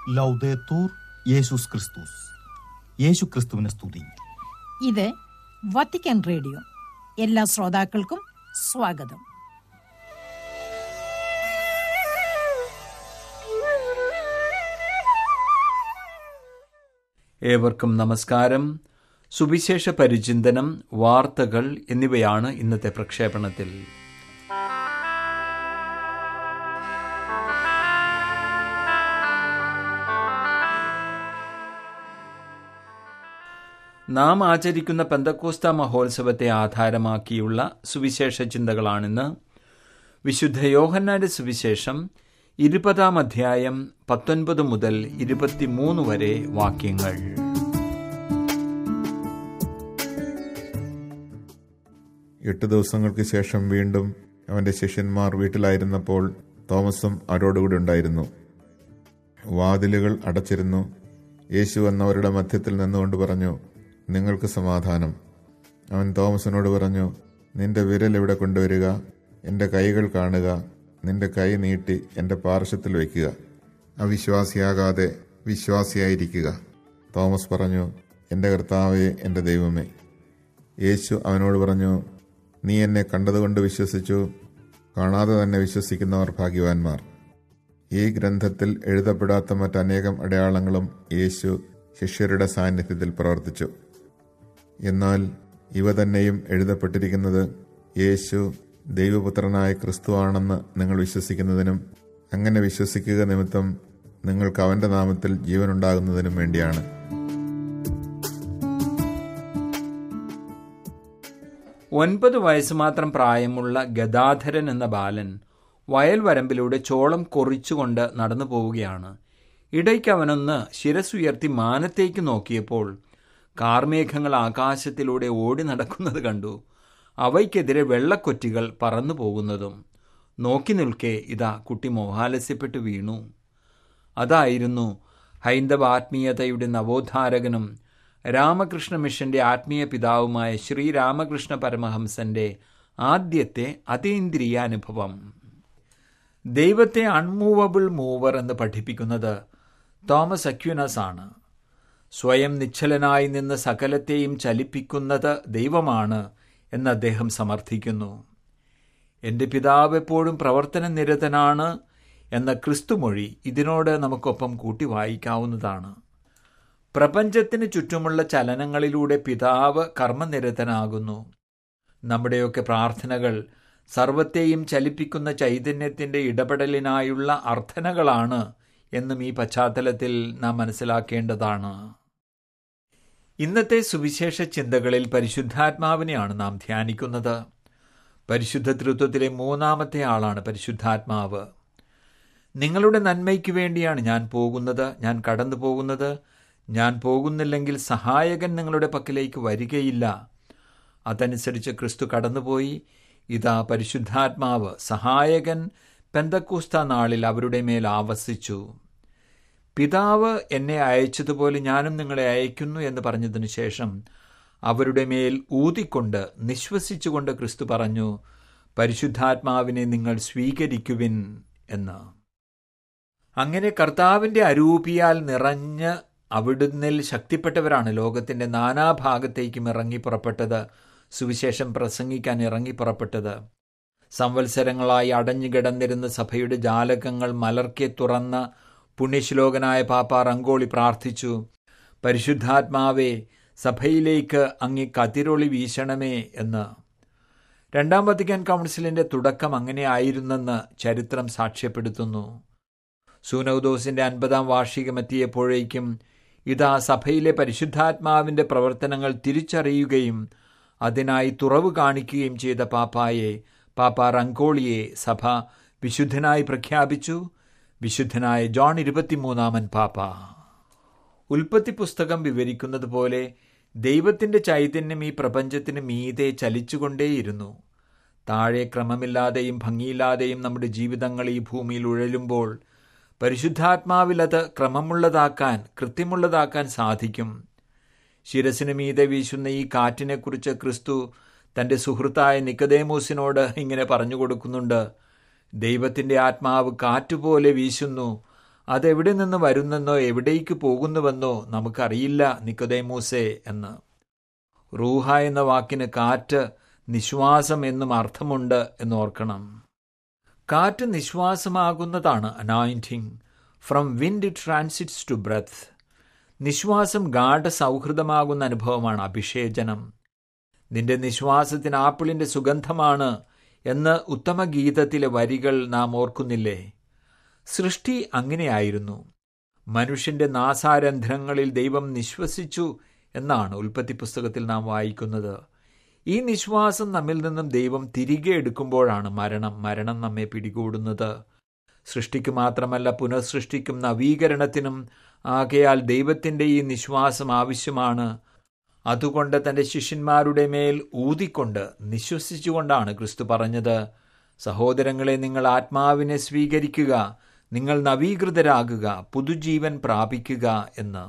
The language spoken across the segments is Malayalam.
ലൗദേത്തൂർ യേശുസ് ക്രിസ്തുസ്. യേശു ക്രിസ്തുവിനെ സ്തുതി. ഇത് വത്തിക്കാൻ റേഡിയോ. എല്ലാ ശ്രോതാക്കൾക്കും സ്വാഗതം. ഏവർക്കും നമസ്കാരം. സുവിശേഷ പരിചിന്തനം, വാർത്തകൾ എന്നിവയാണ് ഇന്നത്തെ പ്രക്ഷേപണത്തിൽ. നാം ആചരിക്കുന്ന പെന്തക്കോസ്ത മഹോത്സവത്തെ ആധാരമാക്കിയുള്ള സുവിശേഷ ചിന്തകളാണിന്ന്. വിശുദ്ധ യോഹന്നാന്റെ സുവിശേഷം 20 അധ്യായം 19 മുതൽ 23 വരെ വാക്യങ്ങൾ. എട്ട് ദിവസങ്ങൾക്ക് ശേഷം വീണ്ടും അവന്റെ ശിഷ്യന്മാർ വീട്ടിലായിരുന്നപ്പോൾ തോമസും അവരോടുകൂടി ഉണ്ടായിരുന്നു. വാതിലുകൾ അടച്ചിരുന്നു. യേശു വന്നവരുടെ മധ്യത്തിൽ നിന്നുകൊണ്ട് പറഞ്ഞു, നിങ്ങൾക്ക് സമാധാനം. അവൻ തോമസിനോട് പറഞ്ഞു, നിന്റെ വിരൽ ഇവിടെ കൊണ്ടുവരിക, എൻ്റെ കൈകൾ കാണുക, നിന്റെ കൈ നീട്ടി എൻ്റെ പാർശ്വത്തിൽ വയ്ക്കുക. അവിശ്വാസിയാകാതെ വിശ്വാസിയായിരിക്കുക. തോമസ് പറഞ്ഞു, എൻ്റെ കർത്താവേ, എൻ്റെ ദൈവമേ. യേശു അവനോട് പറഞ്ഞു, നീ എന്നെ കണ്ടതുകൊണ്ട് വിശ്വസിച്ചു. കാണാതെ തന്നെ വിശ്വസിക്കുന്നവർ ഭാഗ്യവാന്മാർ. ഈ ഗ്രന്ഥത്തിൽ എഴുതപ്പെടാത്ത മറ്റനേകം അടയാളങ്ങളും യേശു ശിഷ്യരുടെ സാന്നിധ്യത്തിൽ പ്രവർത്തിച്ചു. എന്നാൽ ഇവ തന്നെയും എഴുതപ്പെട്ടിരിക്കുന്നത് യേശു ദൈവപുത്രനായ ക്രിസ്തുവാണെന്ന് നിങ്ങൾ വിശ്വസിക്കുന്നതിനും അങ്ങനെ വിശ്വസിക്കുക നിമിത്തം നിങ്ങൾക്ക് അവന്റെ നാമത്തിൽ ജീവനുണ്ടാകുന്നതിനും വേണ്ടിയാണ്. ഒൻപത് വയസ്സ് മാത്രം പ്രായമുള്ള ഗദാധരൻ എന്ന ബാലൻ വയൽ വരമ്പിലൂടെ ചോളം കൊറിച്ചുകൊണ്ട് നടന്നു പോവുകയാണ്. ഇടയ്ക്ക് അവനൊന്ന് ശിരസുയർത്തി മാനത്തേക്ക് നോക്കിയപ്പോൾ കാർമേഘങ്ങൾ ആകാശത്തിലൂടെ ഓടി നടക്കുന്നത് കണ്ടു. അവയ്ക്കെതിരെ വെള്ളക്കൊറ്റികൾ പറന്നു പോകുന്നതും നോക്കി നിൽക്കെ ഇതാ കുട്ടി മോഹാലസ്യപ്പെട്ടു വീണു. അതായിരുന്നു ഹൈന്ദവ ആത്മീയതയുടെ നവോദ്ധാരകനും രാമകൃഷ്ണ മിഷന്റെ ആത്മീയ പിതാവുമായ ശ്രീരാമകൃഷ്ണ പരമഹംസന്റെ ആദ്യത്തെ അതീന്ദ്രിയ അനുഭവം. ദൈവത്തെ അൺമൂവബിൾ മൂവർ എന്ന് പഠിപ്പിക്കുന്നത് തോമസ് അക്വിനസ് ആണ്. സ്വയം നിശ്ചലനായി നിന്ന് സകലത്തെയും ചലിപ്പിക്കുന്നത് ദൈവമാണ് എന്ന് അദ്ദേഹം സമർത്ഥിക്കുന്നു. എൻ്റെ പിതാവ് എപ്പോഴും പ്രവർത്തന നിരതനാണ് എന്ന ക്രിസ്തുമൊഴി ഇതിനോട് നമുക്കൊപ്പം കൂട്ടി വായിക്കാവുന്നതാണ്. പ്രപഞ്ചത്തിന് ചുറ്റുമുള്ള ചലനങ്ങളിലൂടെ പിതാവ് കർമ്മനിരതനാകുന്നു. നമ്മുടെയൊക്കെ പ്രാർത്ഥനകൾ സർവത്തെയും ചലിപ്പിക്കുന്ന ചൈതന്യത്തിൻ്റെ ഇടപെടലിനായുള്ള അർത്ഥനകളാണ് എന്നും ഈ പശ്ചാത്തലത്തിൽ നാം മനസ്സിലാക്കേണ്ടതാണ്. ഇന്നത്തെ സുവിശേഷ ചിന്തകളിൽ പരിശുദ്ധാത്മാവിനെയാണ് നാം ധ്യാനിക്കുന്നത്. പരിശുദ്ധ ത്രിത്വത്തിലെ മൂന്നാമത്തെ ആളാണ് പരിശുദ്ധാത്മാവ്. നിങ്ങളുടെ നന്മയ്ക്ക് വേണ്ടിയാണ് ഞാൻ പോകുന്നത്, ഞാൻ കടന്നു പോകുന്നത്. ഞാൻ പോകുന്നില്ലെങ്കിൽ സഹായകൻ നിങ്ങളുടെ പക്കലേക്ക് വരികയില്ല. അതനുസരിച്ച് ക്രിസ്തു കടന്നുപോയി. ഇതാ പരിശുദ്ധാത്മാവ് സഹായകൻ പെന്തക്കോസ്ത നാളിൽ അവരുടെ മേൽ ആവസിച്ചു. പിതാവ് എന്നെ അയച്ചതുപോലെ ഞാനും നിങ്ങളെ അയക്കുന്നു എന്ന് പറഞ്ഞതിനു ശേഷം അവരുടെ മേൽ ഊതിക്കൊണ്ട് നിശ്വസിച്ചുകൊണ്ട് ക്രിസ്തു പറഞ്ഞു, പരിശുദ്ധാത്മാവിനെ നിങ്ങൾ സ്വീകരിക്കുവിൻ എന്ന്. അങ്ങനെ കർത്താവിൻ്റെ അരൂപിയാൽ നിറഞ്ഞ് അവിടുന്നിൽ ശക്തിപ്പെട്ടവരാണ് ലോകത്തിൻ്റെ നാനാഭാഗത്തേക്കും ഇറങ്ങി പുറപ്പെട്ടത്, സുവിശേഷം പ്രസംഗിക്കാൻ ഇറങ്ങി പുറപ്പെട്ടത്. സംവത്സരങ്ങളായി അടഞ്ഞുകിടന്നിരുന്ന സഭയുടെ ജാലകങ്ങൾ മലർക്കെ തുറന്ന പുണ്യശ്ലോകനായ പാപ്പ റങ്കോളി പ്രാർത്ഥിച്ചു, പരിശുദ്ധാത്മാവേ, സഭയിലേക്ക് അങ്ങ് കതിരൊളി വീശണമേ എന്ന്. രണ്ടാം വത്തിക്കാൻ കൗൺസിലിന്റെ തുടക്കം അങ്ങനെ ആയിരുന്നെന്ന് ചരിത്രം സാക്ഷ്യപ്പെടുത്തുന്നു. സൂനൗദോസിന്റെ 50-ാം വാർഷികം എത്തിയപ്പോഴേക്കും ഇതാ സഭയിലെ പരിശുദ്ധാത്മാവിന്റെ പ്രവർത്തനങ്ങൾ തിരിച്ചറിയുകയും അതിനായി തുറവ് കാണിക്കുകയും ചെയ്ത പാപ്പ റങ്കോളിയെ സഭ വിശുദ്ധനായി പ്രഖ്യാപിച്ചു. വിശുദ്ധനായ ജോൺ 23-ാമൻ പാപ്പ. ഉൽപ്പത്തി പുസ്തകം വിവരിക്കുന്നത് പോലെ ദൈവത്തിൻ്റെ ചൈതന്യം ഈ പ്രപഞ്ചത്തിന് മീതെ ചലിച്ചുകൊണ്ടേയിരുന്നു. താഴെ ക്രമമില്ലാതെയും ഭംഗിയില്ലാതെയും നമ്മുടെ ജീവിതങ്ങൾ ഈ ഭൂമിയിൽ ഉഴലുമ്പോൾ പരിശുദ്ധാത്മാവിൽ അത് ക്രമമുള്ളതാക്കാൻ, കൃത്യമുള്ളതാക്കാൻ സാധിക്കും. ശിരസിന് മീതെ വീശുന്ന ഈ കാറ്റിനെക്കുറിച്ച് ക്രിസ്തു തൻ്റെ സുഹൃത്തായ നിക്കദേമോസിനോട് ഇങ്ങനെ പറഞ്ഞു കൊടുക്കുന്നുണ്ട്, ദൈവത്തിൻ്റെ ആത്മാവ് കാറ്റുപോലെ വീശുന്നു, അതെവിടെ നിന്ന് വരുന്നെന്നോ എവിടേക്ക് പോകുന്നുവെന്നോ നമുക്കറിയില്ല നിക്കോദേമോസേ എന്ന്. റൂഹ എന്ന വാക്കിന് കാറ്റ്, നിശ്വാസം എന്നും അർത്ഥമുണ്ട് എന്നോർക്കണം. കാറ്റ് നിശ്വാസമാകുന്നതാണ് anointing. From wind it transits to breath. നിശ്വാസം ഗാഢ സൗഹൃദമാകുന്ന അനുഭവമാണ് അഭിഷേചനം. നിന്റെ നിശ്വാസത്തിന് ആപ്പിളിന്റെ സുഗന്ധമാണ് എന്ന് ഉത്തമഗീതത്തിലെ വരികൾ നാം ഓർക്കുന്നില്ലേ? സൃഷ്ടി അങ്ങനെയായിരുന്നു. മനുഷ്യന്റെ നാസാരന്ധ്രങ്ങളിൽ ദൈവം നിശ്വസിച്ചു എന്നാണ് ഉൽപ്പത്തി പുസ്തകത്തിൽ നാം വായിക്കുന്നത്. ഈ നിശ്വാസം നമ്മിൽ നിന്നും ദൈവം തിരികെ എടുക്കുമ്പോഴാണ് മരണം നമ്മെ പിടികൂടുന്നത്. സൃഷ്ടിക്ക് മാത്രമല്ല, പുനഃസൃഷ്ടിക്കും നവീകരണത്തിനും ആകയാൽ ദൈവത്തിൻ്റെ ഈ നിശ്വാസം ആവശ്യമാണ്. അതുകൊണ്ട് തൻ്റെ ശിഷ്യന്മാരുടെ മേൽ ഊതിക്കൊണ്ട് നിശ്വസിച്ചുകൊണ്ടാണ് ക്രിസ്തു പറഞ്ഞത്, സഹോദരങ്ങളെ, നിങ്ങൾ ആത്മാവിനെ സ്വീകരിക്കുക, നിങ്ങൾ നവീകൃതരാകുക, പുതുജീവൻ പ്രാപിക്കുക എന്ന്.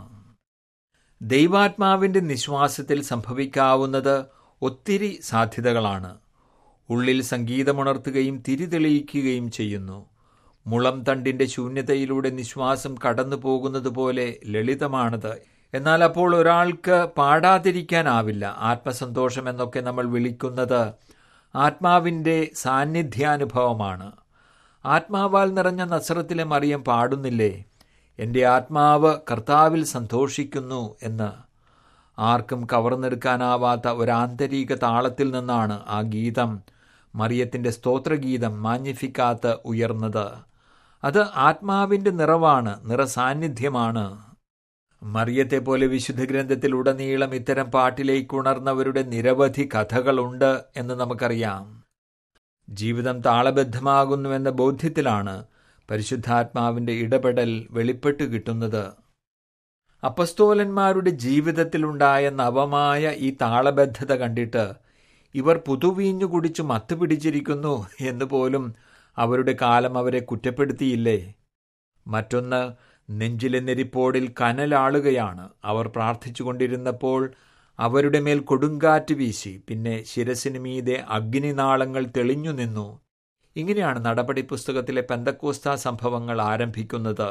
ദൈവാത്മാവിൻ്റെ നിശ്വാസത്തിൽ സംഭവിക്കാവുന്നത് ഒത്തിരി സാധ്യതകളാണ്. ഉള്ളിൽ സംഗീതമുണർത്തുകയും തിരിതെളിയിക്കുകയും ചെയ്യുന്നു. മുളം തണ്ടിൻ്റെ ശൂന്യതയിലൂടെ നിശ്വാസം കടന്നു പോകുന്നത് പോലെ ലളിതമാണത്. എന്നാൽ അപ്പോൾ ഒരാൾക്ക് പാടാതിരിക്കാനാവില്ല. ആത്മസന്തോഷം എന്നൊക്കെ നമ്മൾ വിളിക്കുന്നത് ആത്മാവിൻ്റെ സാന്നിധ്യാനുഭവമാണ്. ആത്മാവാൽ നിറഞ്ഞ നസ്രത്തിലെ മറിയം പാടുന്നില്ലേ, എൻ്റെ ആത്മാവ് കർത്താവിൽ സന്തോഷിക്കുന്നു എന്ന്. ആർക്കും കവർന്നെടുക്കാനാവാത്ത ഒരാന്തരിക താളത്തിൽ നിന്നാണ് ആ ഗീതം, മറിയത്തിൻ്റെ സ്തോത്രഗീതം മാഗ്നിഫിക്കാത്ത് ഉയർന്നത്. അത് ആത്മാവിൻ്റെ നിറവാണ്, നിറസാന്നിധ്യമാണ്. മറിയത്തെ പോലെ വിശുദ്ധ ഗ്രന്ഥത്തിലുടനീളം ഇത്തരം പാട്ടിലേക്ക് ഉണർന്നവരുടെ നിരവധി കഥകളുണ്ട് എന്ന് നമുക്കറിയാം. ജീവിതം താളബദ്ധമാകുന്നുവെന്ന ബോധ്യത്തിലാണ് പരിശുദ്ധാത്മാവിൻ്റെ ഇടപെടൽ വെളിപ്പെട്ട് കിട്ടുന്നത്. അപ്പസ്തോലന്മാരുടെ ജീവിതത്തിലുണ്ടായ നവമായ ഈ താളബദ്ധത കണ്ടിട്ട് ഇവർ പുതുവീഞ്ഞു കുടിച്ചു മത്തുപിടിച്ചിരിക്കുന്നു എന്ന് പോലും അവരുടെ കാലം അവരെ കുറ്റപ്പെടുത്തിയില്ലേ? മറ്റൊന്ന്, നെഞ്ചിലെ നെരിപ്പോടിൽ കനലാളുകയാണ്. അവർ പ്രാർത്ഥിച്ചുകൊണ്ടിരുന്നപ്പോൾ അവരുടെ മേൽ കൊടുങ്കാറ്റ് വീശി, പിന്നെ ശിരസിന് മീതെ അഗ്നിനാളങ്ങൾ തെളിഞ്ഞു നിന്നു. ഇങ്ങനെയാണ് നടപടി പുസ്തകത്തിലെ പെന്തക്കോസ്താ സംഭവങ്ങൾ ആരംഭിക്കുന്നത്.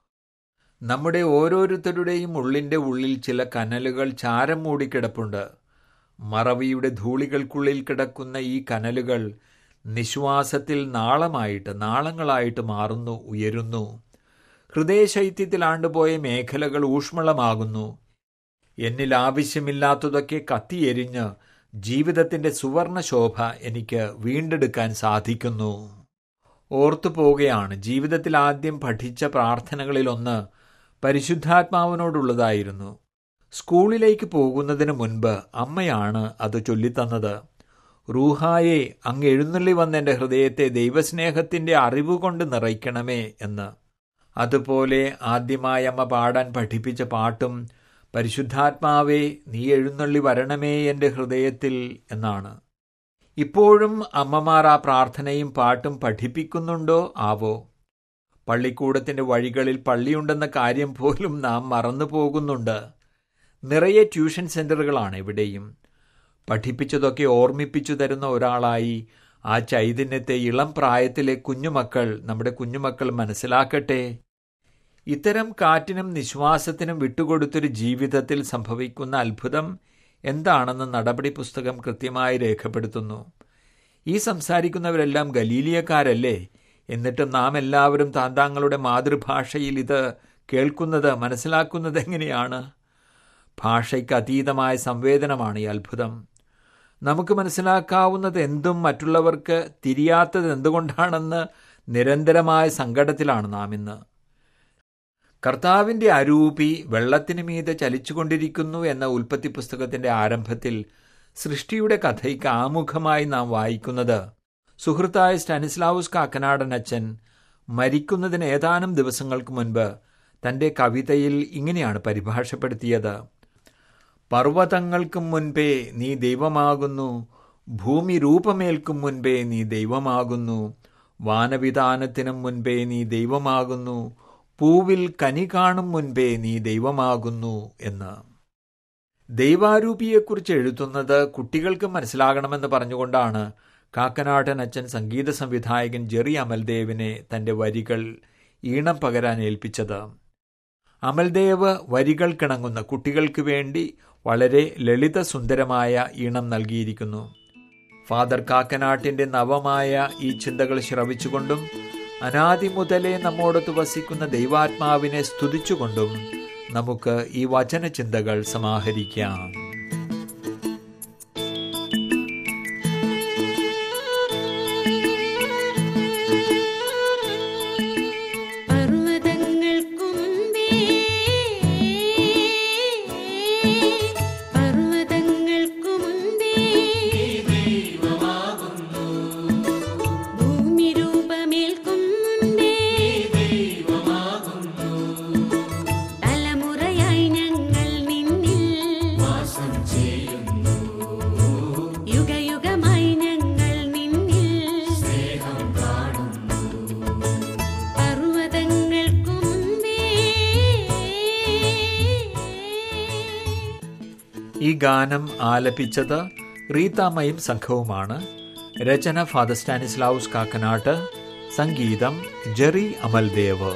നമ്മുടെ ഓരോരുത്തരുടെയും ഉള്ളിൻ്റെ ഉള്ളിൽ ചില കനലുകൾ ചാരം മൂടിക്കിടപ്പുണ്ട്. മറവിയുടെ ധൂളികൾക്കുള്ളിൽ കിടക്കുന്ന ഈ കനലുകൾ നിശ്വാസത്തിൽ നാളങ്ങളായിട്ട് മാറുന്നു, ഉയരുന്നു. ഹൃദയശൈത്യത്തിൽ ആണ്ടുപോയ മേഖലകൾ ഊഷ്മളമാകുന്നു. എന്നിൽ ആവശ്യമില്ലാത്തതൊക്കെ കത്തിയെരിഞ്ഞ് ജീവിതത്തിൻ്റെ സുവർണ ശോഭ എനിക്ക് വീണ്ടെടുക്കാൻ സാധിക്കുന്നു. ഓർത്തുപോവുകയാണ്, ജീവിതത്തിൽ ആദ്യം പഠിച്ച പ്രാർത്ഥനകളിലൊന്ന് പരിശുദ്ധാത്മാവിനോടുള്ളതായിരുന്നു. സ്കൂളിലേക്ക് പോകുന്നതിന് മുൻപ് അമ്മയാണ് അത് ചൊല്ലിത്തന്നത്. റൂഹായെ, അങ്ങ് എഴുന്നള്ളി വന്നെൻ്റെ ഹൃദയത്തെ ദൈവസ്നേഹത്തിൻ്റെ അറിവുകൊണ്ട് നിറയ്ക്കണമേ എന്ന്. അതുപോലെ ആദ്യമായി അമ്മ പാടാൻ പഠിപ്പിച്ച പാട്ടും പരിശുദ്ധാത്മാവേ, നീ എഴുന്നള്ളി വരണമേ എൻ്റെ ഹൃദയത്തിൽ എന്നാണ്. ഇപ്പോഴും അമ്മമാർ ആ പ്രാർത്ഥനയും പാട്ടും പഠിപ്പിക്കുന്നുണ്ടോ ആവോ? പള്ളിക്കൂടത്തിൻ്റെ വഴികളിൽ പള്ളിയുണ്ടെന്ന കാര്യം പോലും നാം മറന്നു പോകുന്നുണ്ട്. നിറയെ ട്യൂഷൻ സെൻ്ററുകളാണ് ഇവിടെയും. പഠിപ്പിച്ചതൊക്കെ ഓർമ്മിപ്പിച്ചു തരുന്ന ഒരാളായി ആ ചൈതന്യത്തെ ഇളം പ്രായത്തിലെ നമ്മുടെ കുഞ്ഞുമക്കൾ മനസ്സിലാക്കട്ടെ. ഇത്തരം കാറ്റിനും നിശ്വാസത്തിനും വിട്ടുകൊടുത്തൊരു ജീവിതത്തിൽ സംഭവിക്കുന്ന അത്ഭുതം എന്താണെന്ന് നടപടി പുസ്തകം കൃത്യമായി രേഖപ്പെടുത്തുന്നു. ഈ സംസാരിക്കുന്നവരെല്ലാം ഗലീലിയക്കാരല്ലേ? എന്നിട്ടും നാം എല്ലാവരും താന്താങ്ങളുടെ മാതൃഭാഷയിൽ ഇത് കേൾക്കുന്നത്, മനസ്സിലാക്കുന്നത് എങ്ങനെയാണ്? ഭാഷയ്ക്ക് അതീതമായ സംവേദനമാണ് ഈ അത്ഭുതം. നമുക്ക് മനസ്സിലാക്കാവുന്നത് എന്തും മറ്റുള്ളവർക്ക് തിരിയാത്തത് എന്തുകൊണ്ടാണെന്ന് നിരന്തരമായ സങ്കടത്തിലാണ് നാം ഇന്ന്. കർത്താവിൻ്റെ അരൂപി വെള്ളത്തിന് മീതെ ചലിച്ചുകൊണ്ടിരിക്കുന്നു എന്ന ഉൽപ്പത്തി പുസ്തകത്തിൻ്റെ ആരംഭത്തിൽ സൃഷ്ടിയുടെ കഥയ്ക്ക് ആമുഖമായി നാം വായിക്കുന്നത് സുഹൃത്തായ സ്റ്റാനിസ്ലാവുസ് കാക്കനാടൻ അച്ഛൻ മരിക്കുന്നതിന് ഏതാനും ദിവസങ്ങൾക്ക് മുൻപ് തൻ്റെ കവിതയിൽ ഇങ്ങനെയാണ് പരിഭാഷപ്പെടുത്തിയത്. പർവ്വതങ്ങൾക്കും മുൻപേ നീ ദൈവമാകുന്നു, ഭൂമി രൂപമേൽക്കും മുൻപേ നീ ദൈവമാകുന്നു, വാനവിധാനത്തിനും മുൻപേ നീ ദൈവമാകുന്നു, പൂവിൽ കനി കാണും മുൻപേ നീ ദൈവമാകുന്നു എന്ന്. ദൈവാരൂപിയെക്കുറിച്ച് എഴുതുന്നത് കുട്ടികൾക്ക് മനസ്സിലാകണമെന്ന് പറഞ്ഞുകൊണ്ടാണ് കാക്കനാടൻ അച്ഛൻ സംഗീത സംവിധായകൻ ജെറി അമൽദേവിനെ തൻ്റെ വരികൾ ഈണം പകരാൻ ഏൽപ്പിച്ചത്. അമൽദേവ് വരികൾക്കിണങ്ങുന്ന കുട്ടികൾക്ക് വേണ്ടി വളരെ ലളിതസുന്ദരമായ ഈണം നൽകിയിരിക്കുന്നു. ഫാദർ കാക്കനാട്ടിന്റെ നവമായ ഈ ചിന്തകൾ ശ്രവിച്ചുകൊണ്ടും അനാദി മുതലേ നമ്മോടൊത്ത് വസിക്കുന്ന ദൈവാത്മാവിനെ സ്തുതിച്ചുകൊണ്ടും നമുക്ക് ഈ വചനചിന്തകൾ സമാഹരിക്കാം. ഈ ഗാനം ആലപിച്ചത് റീതാമ്മയും സംഘവുമാണ്. രചന ഫാദർ സ്റ്റാനിസ്ലാവുസ് കാക്കനാട്ട്, സംഗീതം ജെറി അമൽദേവ്.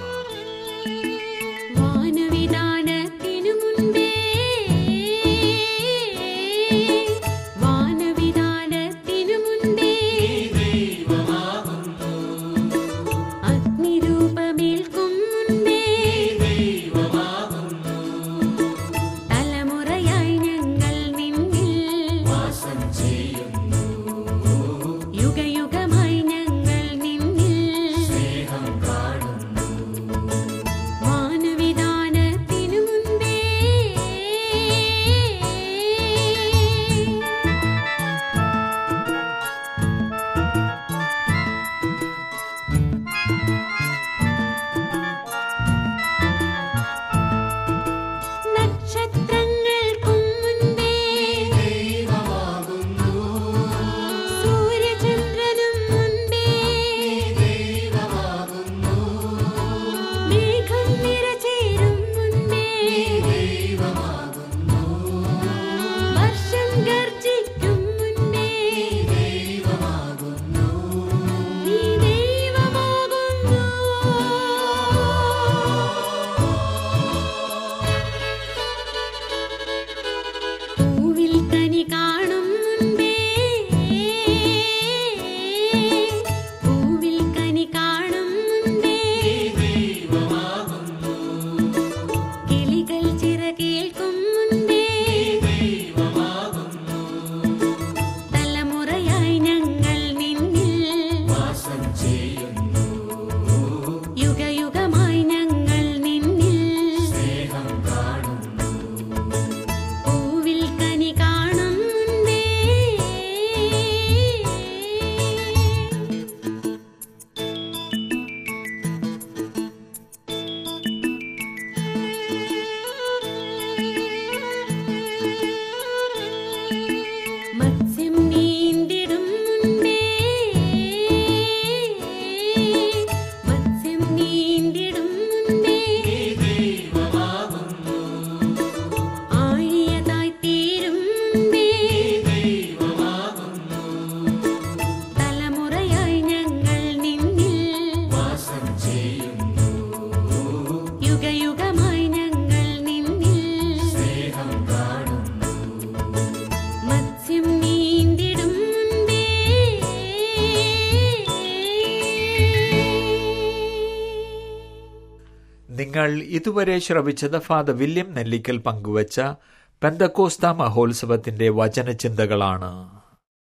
നിങ്ങൾ ഇതുവരെ ശ്രവിച്ചത് ഫാദർ വില്യം നെല്ലിക്കൽ പങ്കുവച്ച പെന്തക്കോസ്ത മഹോത്സവത്തിന്റെ വചനചിന്തകളാണ്.